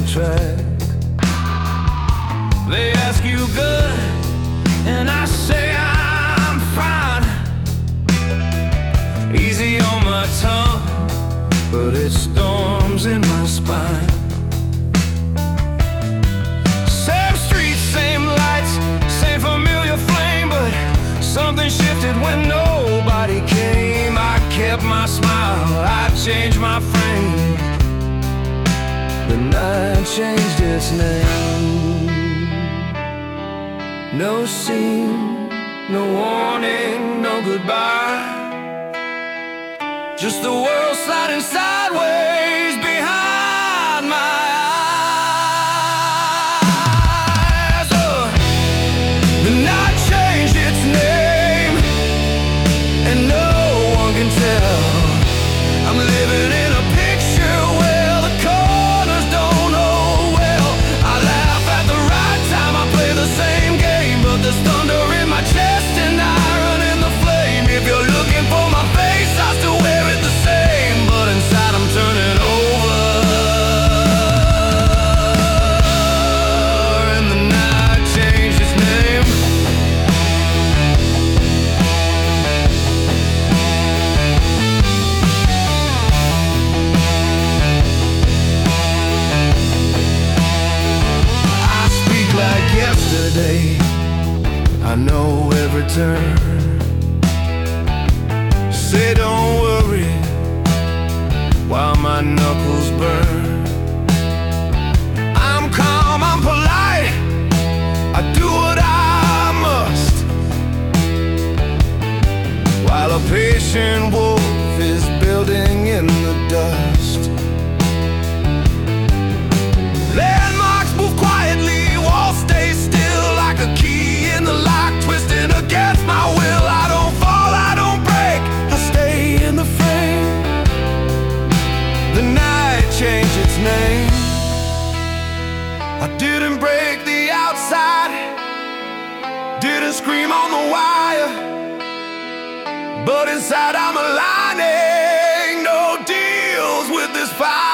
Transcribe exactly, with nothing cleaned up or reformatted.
track. They ask you good, and I say I'm fine. Easy on my tongue, but it storms in my spine. Same streets, same lights, same familiar flame, but something shifted when nobody came. I kept my smile, I changed my frame. The night changed its name. No scene, no warning, no goodbye. Just the world sliding sideways behind my eyes. Oh, the night changed its name, and no one can tell. I'm living in a picture where the corners don't hold well. I laugh at the right time, I play the same game, but there's thunder in my chest and iron in the flame. If you're looking for my face, I still wear it the same, but inside I'm turning over, and the night changed its name. I speak like yesterday, I know every turn. Say don't worry while my knuckles burn. I'm calm, I'm polite, I do what I must, while a patient wolf is building in the dust. Landmarks move quietly, walls stay still, like a key in the lock, twisting against my will. I don't fall, I don't break, I stay in the frame. The night changed its name. I didn't break the outside, didn't scream on the wire, but inside I'm aligning. No deals with this fire.